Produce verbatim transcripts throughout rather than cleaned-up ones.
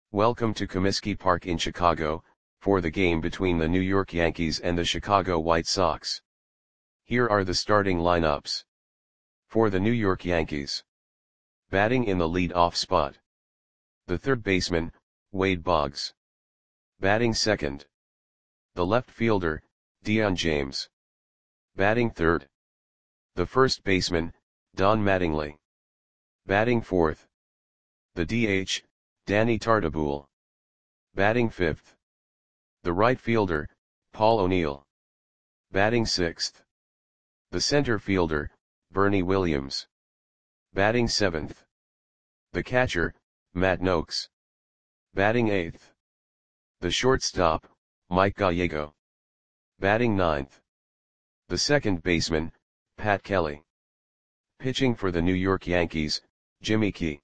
Welcome to Comiskey Park in Chicago, for the game between the New York Yankees and the Chicago White Sox. Here are the starting lineups. For the New York Yankees. Batting in the lead-off spot. The third baseman, Wade Boggs. Batting second. The left fielder, Dion James. Batting third. The first baseman, Don Mattingly. Batting fourth. The D H, Danny Tartabull. Batting fifth. The right fielder, Paul O'Neill. Batting sixth. The center fielder, Bernie Williams. Batting seventh. The catcher, Matt Nokes. Batting eighth. The shortstop, Mike Gallego. Batting ninth. The second baseman, Pat Kelly. Pitching for the New York Yankees, Jimmy Key.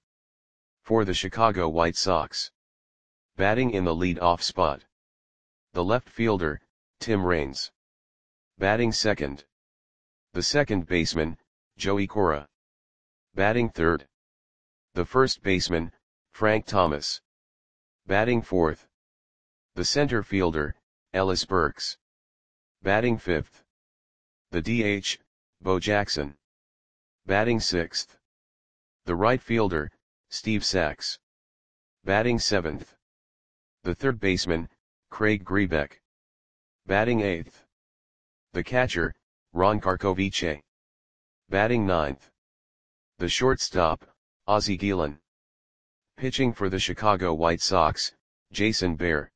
For the Chicago White Sox. Batting in the lead-off spot. The left fielder, Tim Raines. Batting second. The second baseman, Joey Cora. Batting third. The first baseman, Frank Thomas. Batting fourth. The center fielder, Ellis Burks. Batting fifth. The D H, Bo Jackson. Batting sixth. The right fielder, Steve Sax. Batting seventh. The third baseman, Craig Grebeck. Batting eighth. The catcher, Ron Karkovice. Batting ninth. The shortstop, Ozzie Guillen. Pitching for the Chicago White Sox, Jason Bear.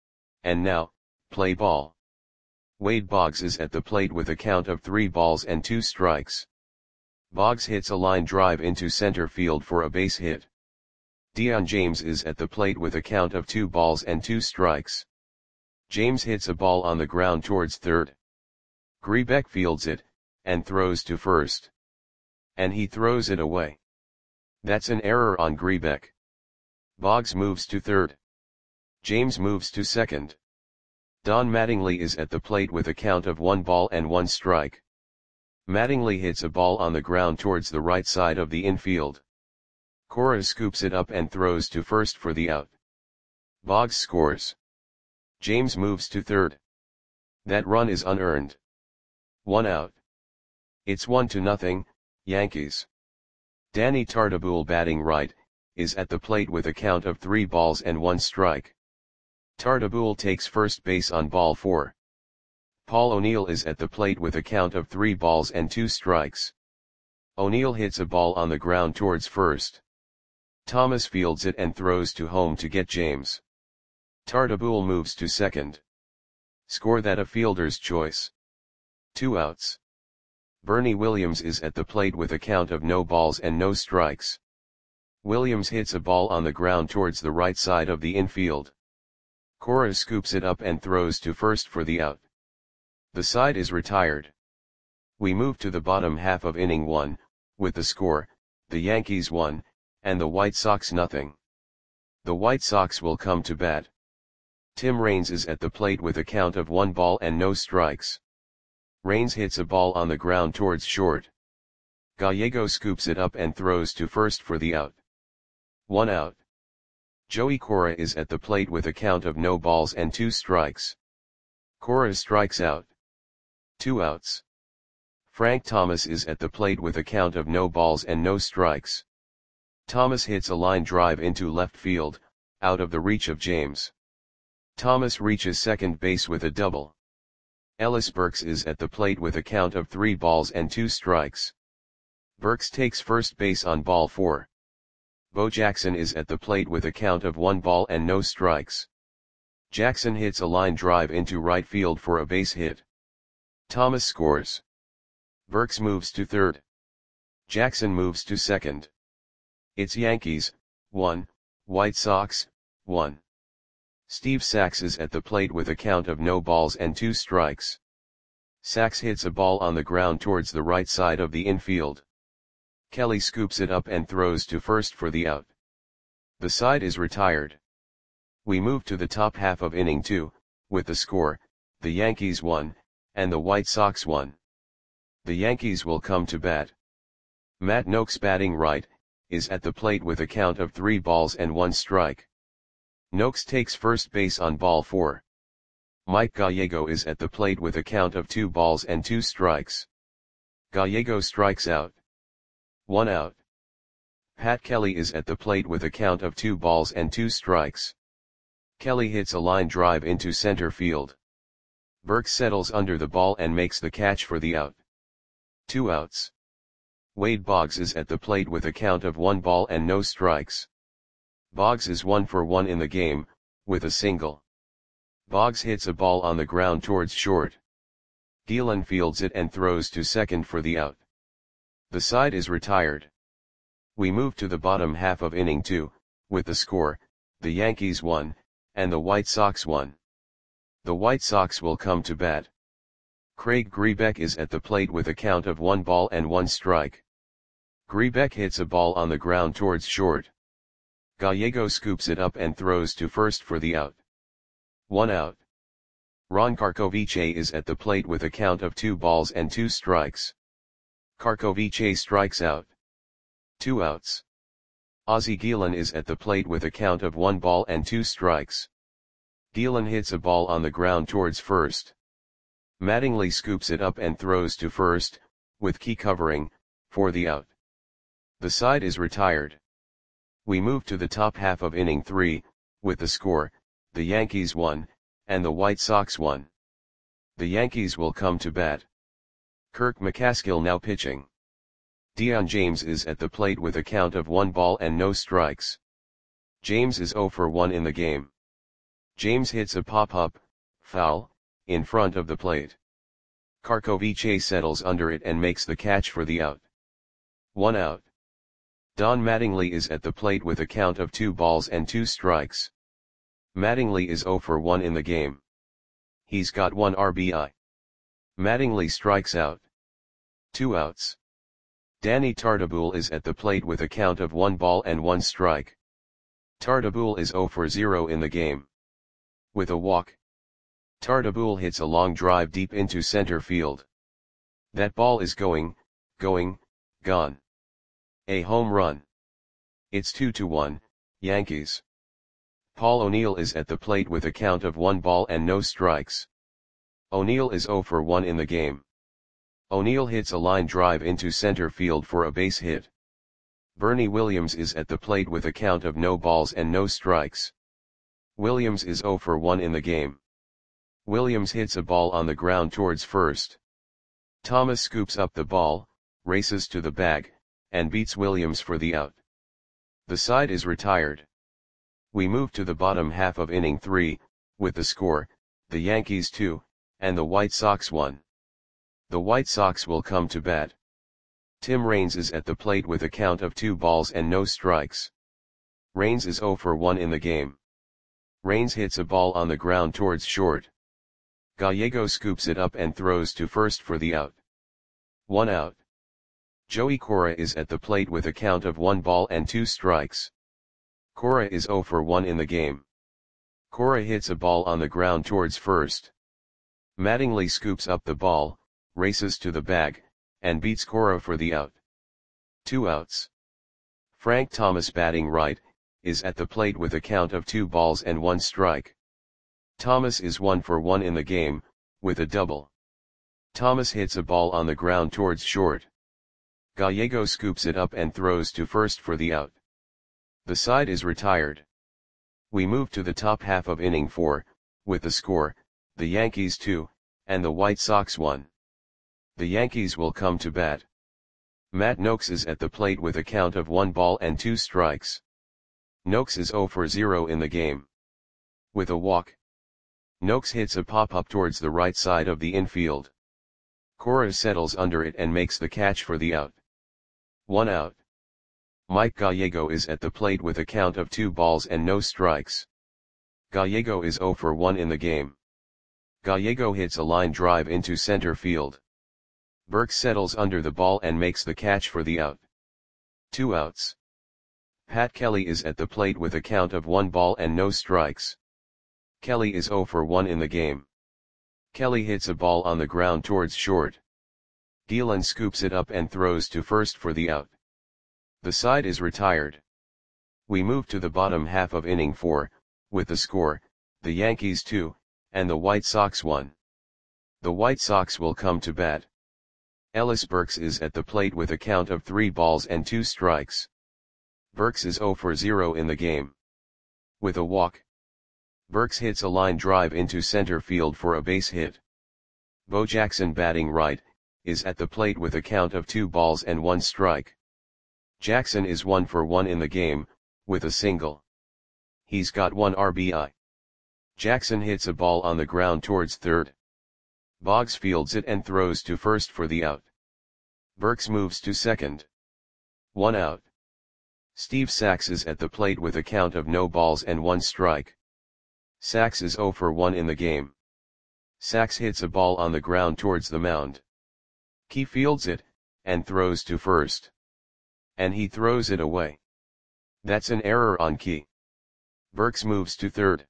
And now, play ball. Wade Boggs is at the plate with a count of three balls and two strikes. Boggs hits a line drive into center field for a base hit. Dion James is at the plate with a count of two balls and two strikes. James hits a ball on the ground towards third. Grebeck fields it, and throws to first. And he throws it away. That's an error on Grebeck. Boggs moves to third. James moves to second. Don Mattingly is at the plate with a count of one ball and one strike. Mattingly hits a ball on the ground towards the right side of the infield. Cora scoops it up and throws to first for the out. Boggs scores. James moves to third. That run is unearned. One out. It's one to nothing, Yankees. Danny Tartabull, batting right, is at the plate with a count of three balls and one strike. Tartabull takes first base on ball four. Paul O'Neill is at the plate with a count of three balls and two strikes. O'Neill hits a ball on the ground towards first. Thomas fields it and throws to home to get James. Tartabull moves to second. Score that a fielder's choice. Two outs. Bernie Williams is at the plate with a count of no balls and no strikes. Williams hits a ball on the ground towards the right side of the infield. Cora scoops it up and throws to first for the out. The side is retired. We move to the bottom half of inning one, with the score, the Yankees one, and the White Sox nothing. The White Sox will come to bat. Tim Raines is at the plate with a count of one ball and no strikes. Raines hits a ball on the ground towards short. Gallego scoops it up and throws to first for the out. One out. Joey Cora is at the plate with a count of no balls and two strikes. Cora strikes out. Two outs. Frank Thomas is at the plate with a count of no balls and no strikes. Thomas hits a line drive into left field, out of the reach of James. Thomas reaches second base with a double. Ellis Burks is at the plate with a count of three balls and two strikes. Burks takes first base on ball four. Bo Jackson is at the plate with a count of one ball and no strikes. Jackson hits a line drive into right field for a base hit. Thomas scores. Burks moves to third. Jackson moves to second. It's Yankees, one, White Sox, one. Steve Sax is at the plate with a count of no balls and two strikes. Sax hits a ball on the ground towards the right side of the infield. Kelly scoops it up and throws to first for the out. The side is retired. We move to the top half of inning two, with the score, the Yankees one, and the White Sox one. The Yankees will come to bat. Matt Nokes, batting right, is at the plate with a count of three balls and one strike. Noakes takes first base on ball four. Mike Gallego is at the plate with a count of two balls and two strikes. Gallego strikes out. One out. Pat Kelly is at the plate with a count of two balls and two strikes. Kelly hits a line drive into center field. Burke settles under the ball and makes the catch for the out. Two outs. Wade Boggs is at the plate with a count of one ball and no strikes. Boggs is one for one in the game, with a single. Boggs hits a ball on the ground towards short. Gielan fields it and throws to second for the out. The side is retired. We move to the bottom half of inning two, with the score, the Yankees won, and the White Sox won. The White Sox will come to bat. Craig Grebeck is at the plate with a count of one ball and one strike. Grebeck hits a ball on the ground towards short. Gallego scoops it up and throws to first for the out. One out. Ron Karkovice is at the plate with a count of two balls and two strikes. Karkovice strikes out. Two outs. Ozzie Gielan is at the plate with a count of one ball and two strikes. Gielan hits a ball on the ground towards first. Mattingly scoops it up and throws to first, with Key covering, for the out. The side is retired. We move to the top half of inning three, with the score, the Yankees won, and the White Sox won. The Yankees will come to bat. Kirk McCaskill now pitching. Dion James is at the plate with a count of one ball and no strikes. James is zero for one in the game. James hits a pop-up, foul, in front of the plate. Karkovice settles under it and makes the catch for the out. One out. Don Mattingly is at the plate with a count of two balls and two strikes. Mattingly is zero for one in the game. He's got one R B I. Mattingly strikes out. Two outs. Danny Tartabull is at the plate with a count of one ball and one strike. Tartabull is zero for zero in the game. With a walk. Tartabull hits a long drive deep into center field. That ball is going, going, gone. A home run. It's two to one, Yankees. Paul O'Neill is at the plate with a count of one ball and no strikes. O'Neill is zero for one in the game. O'Neill hits a line drive into center field for a base hit. Bernie Williams is at the plate with a count of no balls and no strikes. Williams is zero for one in the game. Williams hits a ball on the ground towards first. Thomas scoops up the ball, races to the bag, and beats Williams for the out. The side is retired. We move to the bottom half of inning three, with the score, the Yankees two, and the White Sox one. The White Sox will come to bat. Tim Raines is at the plate with a count of two balls and no strikes. Raines is zero for one in the game. Raines hits a ball on the ground towards short. Gallego scoops it up and throws to first for the out. One out. Joey Cora is at the plate with a count of one ball and two strikes. Cora is zero for one in the game. Cora hits a ball on the ground towards first. Mattingly scoops up the ball, races to the bag, and beats Cora for the out. Two outs. Frank Thomas, batting right, is at the plate with a count of two balls and one strike. Thomas is one for one in the game, with a double. Thomas hits a ball on the ground towards short. Gallego scoops it up and throws to first for the out. The side is retired. We move to the top half of inning four, with the score, the Yankees two, and the White Sox one. The Yankees will come to bat. Matt Noakes is at the plate with a count of one ball and two strikes. Noakes is zero for zero in the game. With a walk. Noakes hits a pop-up towards the right side of the infield. Cora settles under it and makes the catch for the out. One out. Mike Gallego is at the plate with a count of two balls and no strikes. Gallego is zero for one in the game. Gallego hits a line drive into center field. Burke settles under the ball and makes the catch for the out. Two outs. Pat Kelly is at the plate with a count of one ball and no strikes. Kelly is zero for one in the game. Kelly hits a ball on the ground towards short. Gielan scoops it up and throws to first for the out. The side is retired. We move to the bottom half of inning four, with the score, the Yankees two, and the White Sox one. The White Sox will come to bat. Ellis Burks is at the plate with a count of three balls and two strikes. Burks is zero for zero in the game. With a walk, Burks hits a line drive into center field for a base hit. Bo Jackson, batting right, is at the plate with a count of two balls and one strike. Jackson is one for one in the game, with a single. He's got one R B I. Jackson hits a ball on the ground towards third. Boggs fields it and throws to first for the out. Burks moves to second. One out. Steve Sax is at the plate with a count of no balls and one strike. Sax is zero for one in the game. Sax hits a ball on the ground towards the mound. Key fields it, and throws to first. And he throws it away. That's an error on Key. Burks moves to third.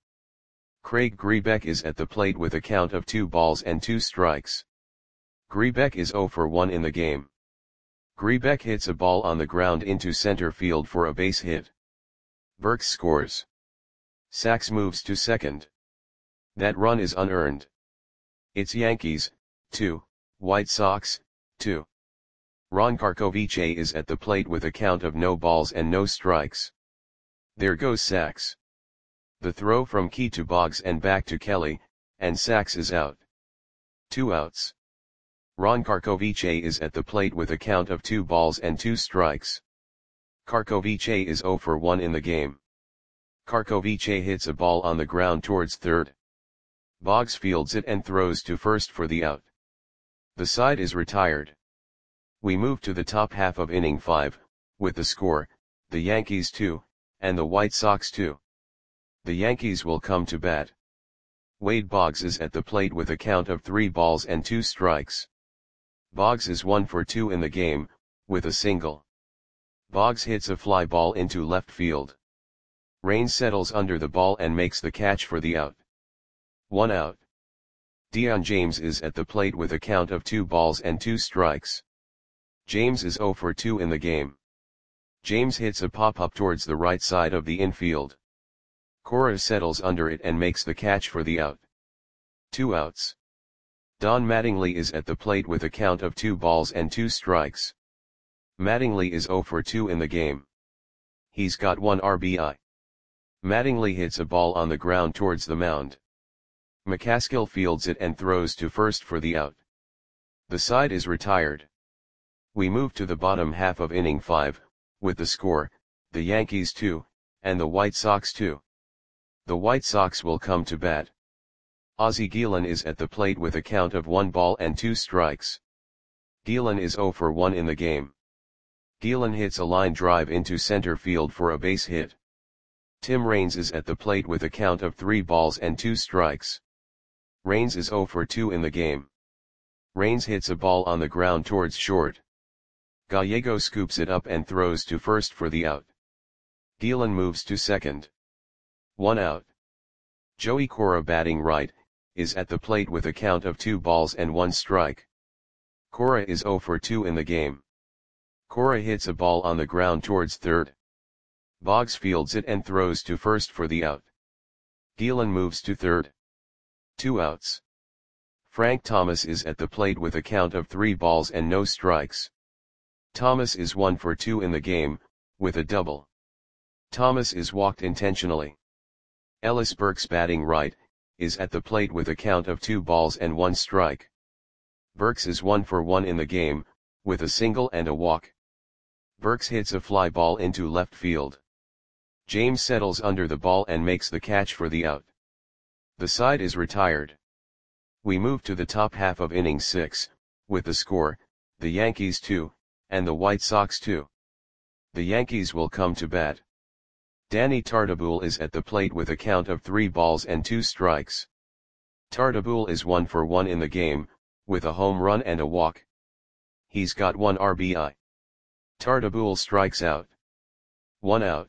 Craig Grebeck is at the plate with a count of two balls and two strikes. Grebeck is zero for one in the game. Grebeck hits a ball on the ground into center field for a base hit. Burks scores. Sax moves to second. That run is unearned. It's Yankees, two, White Sox, two. Ron Karkovice is at the plate with a count of no balls and no strikes. There goes Sax. The throw from Key to Boggs and back to Kelly, and Sax is out. Two outs. Ron Karkovice is at the plate with a count of two balls and two strikes. Karkovice is zero for one in the game. Karkovice hits a ball on the ground towards third. Boggs fields it and throws to first for the out. The side is retired. We move to the top half of inning five, with the score, the Yankees two, and the White Sox two. The Yankees will come to bat. Wade Boggs is at the plate with a count of three balls and two strikes. Boggs is one for two in the game, with a single. Boggs hits a fly ball into left field. Raines settles under the ball and makes the catch for the out. One out. Dion James is at the plate with a count of two balls and two strikes. James is zero for two in the game. James hits a pop-up towards the right side of the infield. Cora settles under it and makes the catch for the out. Two outs. Don Mattingly is at the plate with a count of two balls and two strikes. Mattingly is zero for two in the game. He's got one R B I. Mattingly hits a ball on the ground towards the mound. McCaskill fields it and throws to first for the out. The side is retired. We move to the bottom half of inning five, with the score, the Yankees two, and the White Sox two. The White Sox will come to bat. Ozzie Guillen is at the plate with a count of one ball and two strikes. Guillen is zero for one in the game. Guillen hits a line drive into center field for a base hit. Tim Raines is at the plate with a count of three balls and two strikes. Raines is zero for two in the game. Raines hits a ball on the ground towards short. Gallego scoops it up and throws to first for the out. Guillen moves to second. One out. Joey Cora, batting right, is at the plate with a count of two balls and one strike. Cora is zero for two in the game. Cora hits a ball on the ground towards third. Boggs fields it and throws to first for the out. Guillen moves to third. Two outs. Frank Thomas is at the plate with a count of three balls and no strikes. Thomas is one for two in the game, with a double. Thomas is walked intentionally. Ellis Burks, batting right, is at the plate with a count of two balls and one strike. Burks is one for one in the game, with a single and a walk. Burks hits a fly ball into left field. James settles under the ball and makes the catch for the out. The side is retired. We move to the top half of inning six, with the score, the Yankees two, and the White Sox two. The Yankees will come to bat. Danny Tartabull is at the plate with a count of three balls and two strikes. Tartabull is one for one in the game, with a home run and a walk. He's got one R B I. Tartabull strikes out. One out.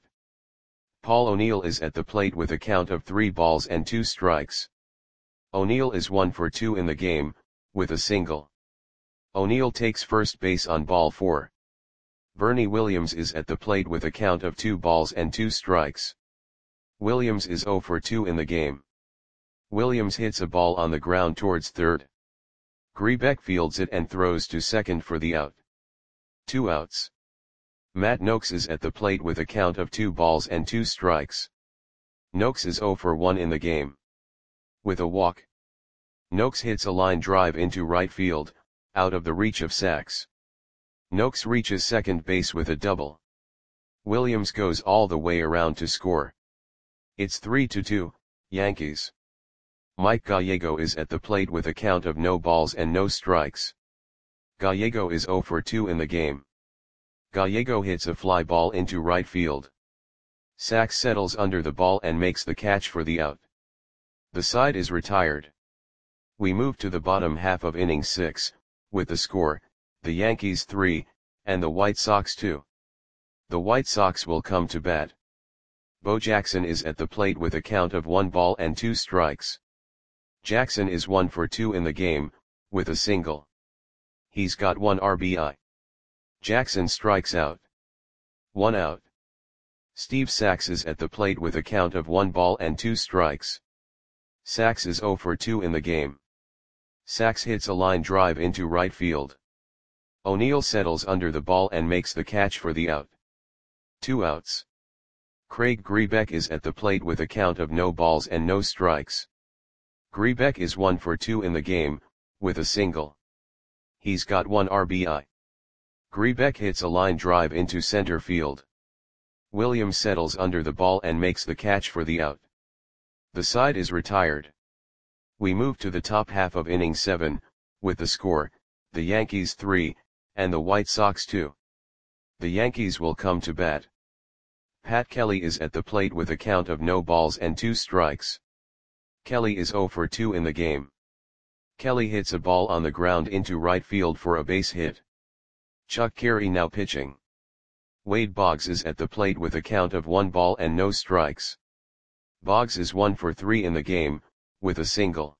Paul O'Neill is at the plate with a count of three balls and two strikes. O'Neill is one for two in the game, with a single. O'Neill takes first base on ball four. Bernie Williams is at the plate with a count of two balls and two strikes. Williams is zero for two in the game. Williams hits a ball on the ground towards third. Grebeck fields it and throws to second for the out. Two outs. Matt Noakes is at the plate with a count of two balls and two strikes. Noakes is zero for one in the game. With a walk, Noakes hits a line drive into right field, out of the reach of Sachs. Noakes reaches second base with a double. Williams goes all the way around to score. It's three to two, Yankees. Mike Gallego is at the plate with a count of no balls and no strikes. Gallego is zero for two in the game. Gallego hits a fly ball into right field. Sachs settles under the ball and makes the catch for the out. The side is retired. We move to the bottom half of inning six, with the score, the Yankees three, and the White Sox two. The White Sox will come to bat. Bo Jackson is at the plate with a count of one ball and two strikes. Jackson is one for two in the game, with a single. He's got one R B I. Jackson strikes out. One out. Steve Sachs is at the plate with a count of one ball and two strikes. Sachs is zero for two in the game. Sachs hits a line drive into right field. O'Neill settles under the ball and makes the catch for the out. Two outs. Craig Grebeck is at the plate with a count of no balls and no strikes. Grebeck is one for two in the game, with a single. He's got one R B I. Grebeck hits a line drive into center field. Williams settles under the ball and makes the catch for the out. The side is retired. We move to the top half of inning seven, with the score, the Yankees three, and the White Sox two. The Yankees will come to bat. Pat Kelly is at the plate with a count of no balls and two strikes. Kelly is zero for two in the game. Kelly hits a ball on the ground into right field for a base hit. Chuck Carey now pitching. Wade Boggs is at the plate with a count of one ball and no strikes. Boggs is one for three in the game, with a single.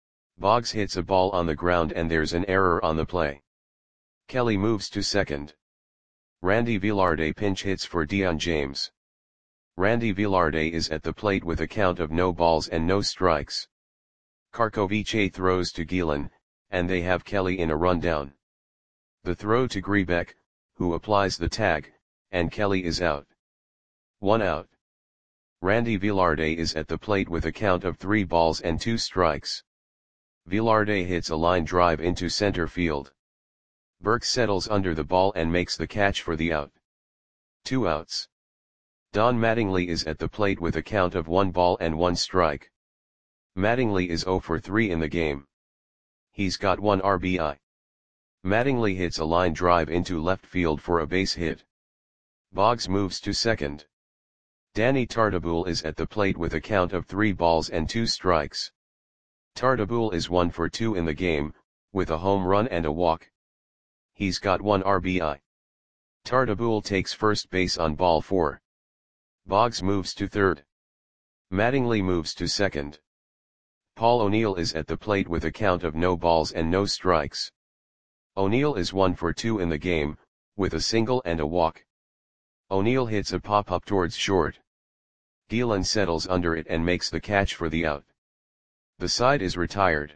Boggs hits a ball on the ground and there's an error on the play. Kelly moves to second. Randy Velarde pinch hits for Dion James. Randy Velarde is at the plate with a count of no balls and no strikes. Karkovice throws to Gielan, and they have Kelly in a rundown. The throw to Grebeck, who applies the tag, and Kelly is out. One out. Randy Velarde is at the plate with a count of three balls and two strikes. Velarde hits a line drive into center field. Burke settles under the ball and makes the catch for the out. Two outs. Don Mattingly is at the plate with a count of one ball and one strike. Mattingly is zero for three in the game. He's got one R B I. Mattingly hits a line drive into left field for a base hit. Boggs moves to second. Danny Tartabull is at the plate with a count of three balls and two strikes. Tartabull is one for two in the game, with a home run and a walk. He's got one R B I. Tartabull takes first base on ball four. Boggs moves to third. Mattingly moves to second. Paul O'Neill is at the plate with a count of no balls and no strikes. O'Neill is one for two in the game, with a single and a walk. O'Neill hits a pop-up towards short. Gielan settles under it and makes the catch for the out. The side is retired.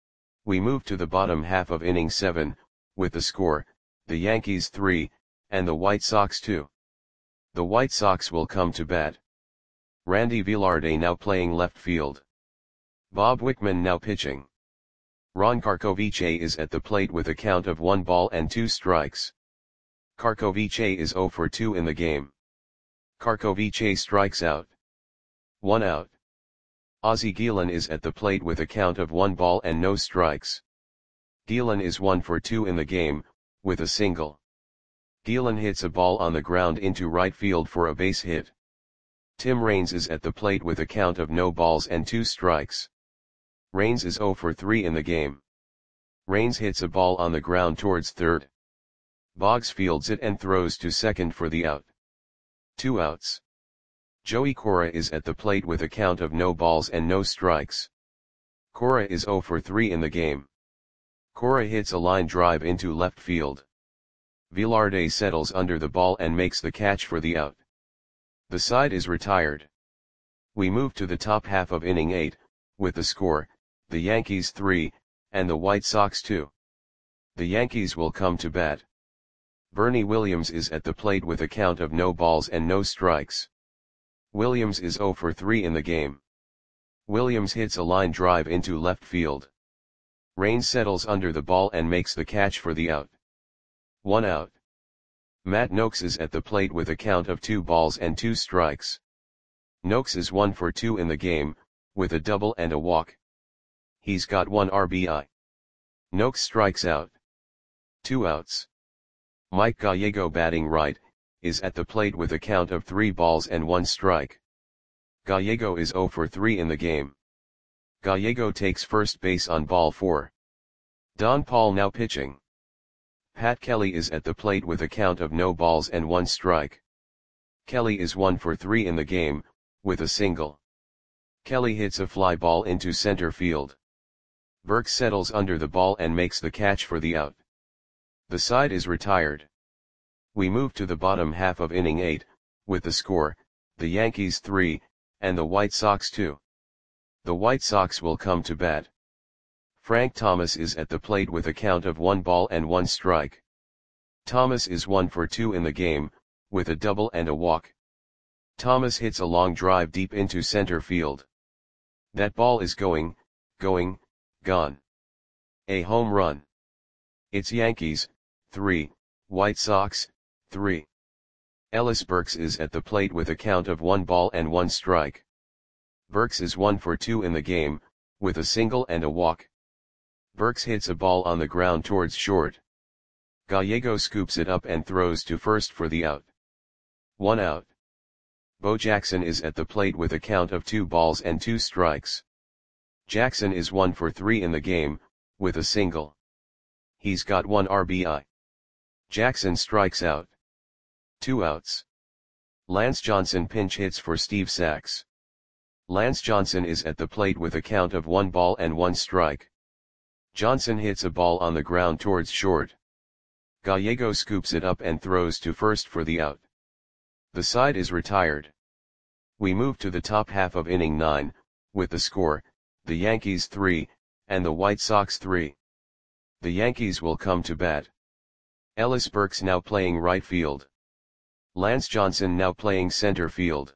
We move to the bottom half of inning seven, with the score, the Yankees three, and the White Sox two. The White Sox will come to bat. Randy Velarde now playing left field. Bob Wickman now pitching. Ron Karkovice is at the plate with a count of one ball and two strikes. Karkovice is zero for two in the game. Karkovice strikes out. One out. Ozzie Gielan is at the plate with a count of one ball and no strikes. Gielan is one for two in the game, with a single. Gielan hits a ball on the ground into right field for a base hit. Tim Raines is at the plate with a count of no balls and two strikes. Raines is zero for three in the game. Raines hits a ball on the ground towards third. Boggs fields it and throws to second for the out. Two outs. Joey Cora is at the plate with a count of no balls and no strikes. Cora is zero for three in the game. Cora hits a line drive into left field. Velarde settles under the ball and makes the catch for the out. The side is retired. We move to the top half of inning eight, with the score, the Yankees three, and the White Sox two. The Yankees will come to bat. Bernie Williams is at the plate with a count of no balls and no strikes. Williams is oh for three in the game. Williams hits a line drive into left field. Rain settles under the ball and makes the catch for the out. One out. Matt Noakes is at the plate with a count of two balls and two strikes. Noakes is one for two in the game, with a double and a walk. He's got one R B I. Noakes strikes out. Two outs. Mike Gallego, batting right, is at the plate with a count of three balls and one strike. Gallego is oh for three in the game. Gallego takes first base on ball four. Don Paul now pitching. Pat Kelly is at the plate with a count of no balls and one strike. Kelly is one for three in the game, with a single. Kelly hits a fly ball into center field. Burke settles under the ball and makes the catch for the out. The side is retired. We move to the bottom half of inning eight, with the score, the Yankees three, and the White Sox two. The White Sox will come to bat. Frank Thomas is at the plate with a count of one ball and one strike. Thomas is one for two in the game, with a double and a walk. Thomas hits a long drive deep into center field. That ball is going, going, gone. A home run. It's Yankees, three, White Sox, three. Ellis Burks is at the plate with a count of one ball and one strike. Burks is one for two in the game, with a single and a walk. Burks hits a ball on the ground towards short. Gallego scoops it up and throws to first for the out. One out. Bo Jackson is at the plate with a count of two balls and two strikes. Jackson is one for three in the game, with a single. He's got one R B I. Jackson strikes out. Two outs. Lance Johnson pinch hits for Steve Sax. Lance Johnson is at the plate with a count of one ball and one strike. Johnson hits a ball on the ground towards short. Gallego scoops it up and throws to first for the out. The side is retired. We move to the top half of inning nine, with the score, the Yankees three, and the White Sox three. The Yankees will come to bat. Ellis Burks now playing right field. Lance Johnson now playing center field.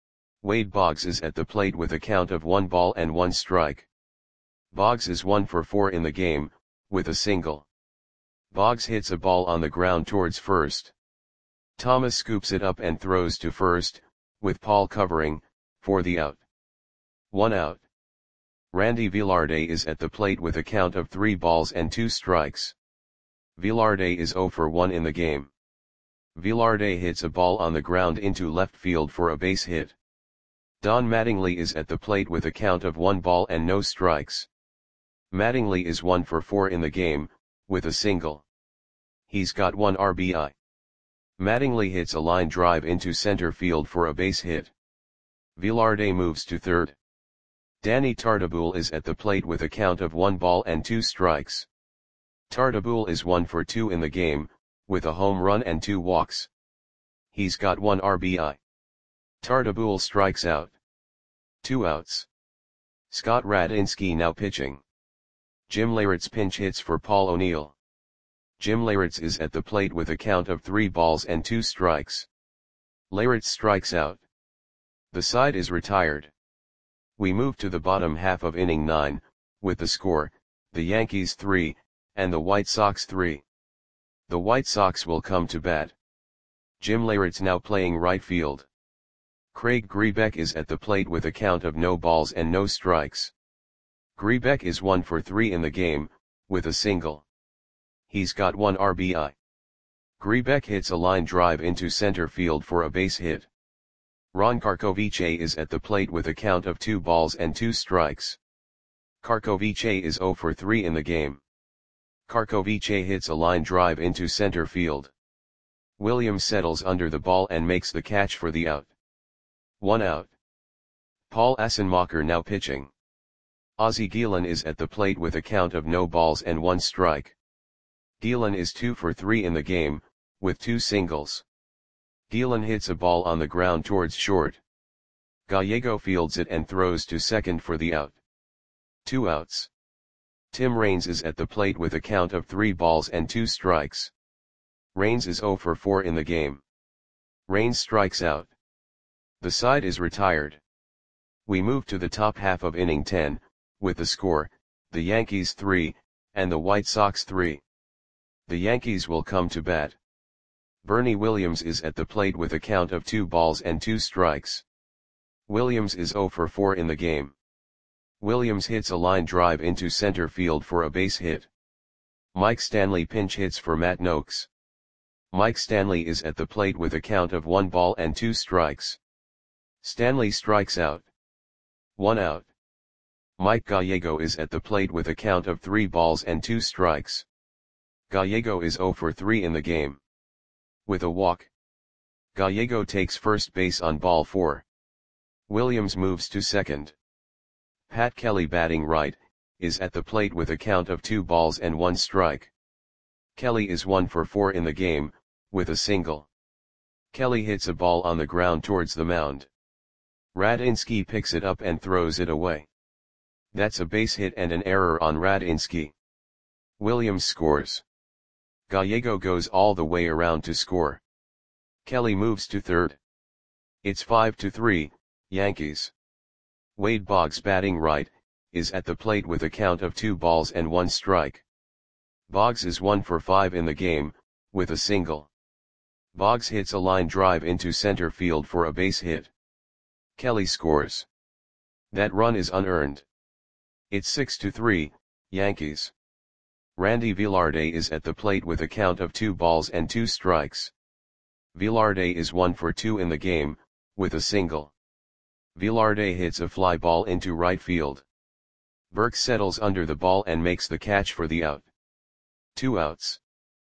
Wade Boggs is at the plate with a count of one ball and one strike. Boggs is one for four in the game, with a single. Boggs hits a ball on the ground towards first. Thomas scoops it up and throws to first, with Paul covering, for the out. One out. Randy Velarde is at the plate with a count of three balls and two strikes. Velarde is oh for one in the game. Velarde hits a ball on the ground into left field for a base hit. Don Mattingly is at the plate with a count of one ball and no strikes. Mattingly is one for four in the game, with a single. He's got one R B I. Mattingly hits a line drive into center field for a base hit. Velarde moves to third. Danny Tartabull is at the plate with a count of one ball and two strikes. Tartabull is one for two in the game, with a home run and two walks. He's got one R B I. Tartabull strikes out. Two outs. Scott Radinsky now pitching. Jim Leyritz pinch hits for Paul O'Neill. Jim Leyritz is at the plate with a count of three balls and two strikes. Leyritz strikes out. The side is retired. We move to the bottom half of inning nine, with the score, the Yankees three, and the White Sox three. The White Sox will come to bat. Jim Leyritz now playing right field. Craig Grebeck is at the plate with a count of no balls and no strikes. Grebeck is one for three in the game, with a single. He's got one R B I. Grebeck hits a line drive into center field for a base hit. Ron Karkovice is at the plate with a count of two balls and two strikes. Karkovice is oh for three in the game. Karkovice hits a line drive into center field. Williams settles under the ball and makes the catch for the out. One out. Paul Assenmacher now pitching. Ozzie Guillen is at the plate with a count of no balls and one strike. Guillen is two for three in the game, with two singles. Guillen hits a ball on the ground towards short. Gallego fields it and throws to second for the out. Two outs. Tim Raines is at the plate with a count of three balls and two strikes. Raines is oh for four in the game. Raines strikes out. The side is retired. We move to the top half of inning ten, with the score, the Yankees three, and the White Sox three. The Yankees will come to bat. Bernie Williams is at the plate with a count of two balls and two strikes. Williams is oh for four in the game. Williams hits a line drive into center field for a base hit. Mike Stanley pinch hits for Matt Noakes. Mike Stanley is at the plate with a count of one ball and two strikes. Stanley strikes out. One out. Mike Gallego is at the plate with a count of three balls and two strikes. Gallego is oh for three in the game. With a walk. Gallego takes first base on ball four. Williams moves to second. Pat Kelly, batting right, is at the plate with a count of two balls and one strike. Kelly is one for four in the game, with a single. Kelly hits a ball on the ground towards the mound. Radinsky picks it up and throws it away. That's a base hit and an error on Radinsky. Williams scores. Gallego goes all the way around to score. Kelly moves to third. It's five to three, Yankees. Wade Boggs, batting right, is at the plate with a count of two balls and one strike. Boggs is one for five in the game, with a single. Boggs hits a line drive into center field for a base hit. Kelly scores. That run is unearned. It's six to three, Yankees. Randy Velarde is at the plate with a count of two balls and two strikes. Velarde is one for two in the game, with a single. Velarde hits a fly ball into right field. Burke settles under the ball and makes the catch for the out. Two outs.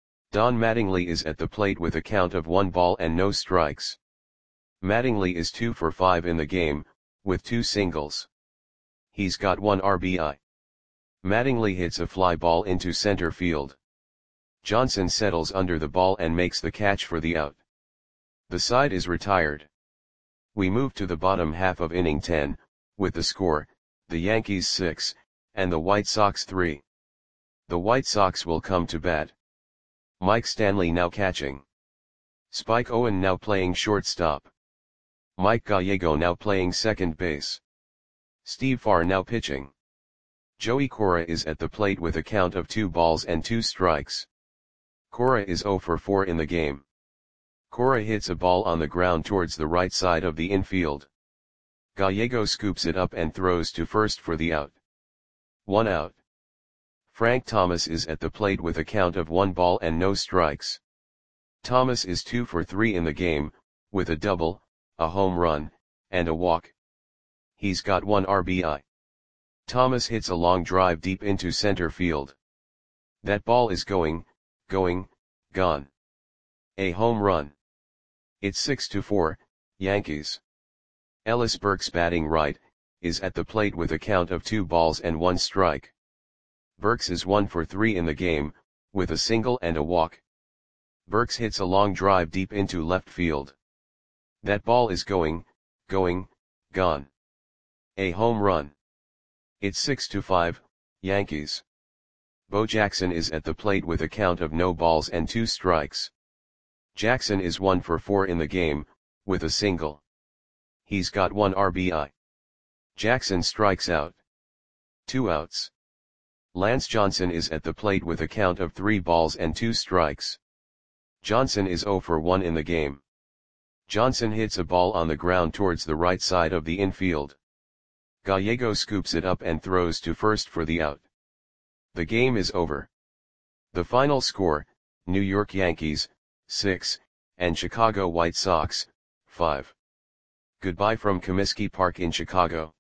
Don Mattingly is at the plate with a count of one ball and no strikes. Mattingly is two for five in the game, with two singles. He's got one R B I. Mattingly hits a fly ball into center field. Johnson settles under the ball and makes the catch for the out. The side is retired. We move to the bottom half of inning ten, with the score, the Yankees six, and the White Sox three. The White Sox will come to bat. Mike Stanley now catching. Spike Owen now playing shortstop. Mike Gallego now playing second base. Steve Farr now pitching. Joey Cora is at the plate with a count of two balls and two strikes. Cora is oh for four in the game. Cora hits a ball on the ground towards the right side of the infield. Gallego scoops it up and throws to first for the out. One out. Frank Thomas is at the plate with a count of one ball and no strikes. Thomas is two for three in the game, with a double, a home run, and a walk. He's got one R B I. Thomas hits a long drive deep into center field. That ball is going, going, gone. A home run. It's six to four, Yankees. Ellis Burks, batting right, is at the plate with a count of two balls and one strike. Burks is one for three in the game, with a single and a walk. Burks hits a long drive deep into left field. That ball is going, going, gone. A home run. It's six to five, Yankees. Bo Jackson is at the plate with a count of no balls and two strikes. Jackson is one for four in the game, with a single. He's got one R B I. Jackson strikes out. Two outs. Lance Johnson is at the plate with a count of three balls and two strikes. Johnson is oh for one in the game. Johnson hits a ball on the ground towards the right side of the infield. Gallego scoops it up and throws to first for the out. The game is over. The final score, New York Yankees, six, and Chicago White Sox, five. Goodbye from Comiskey Park in Chicago.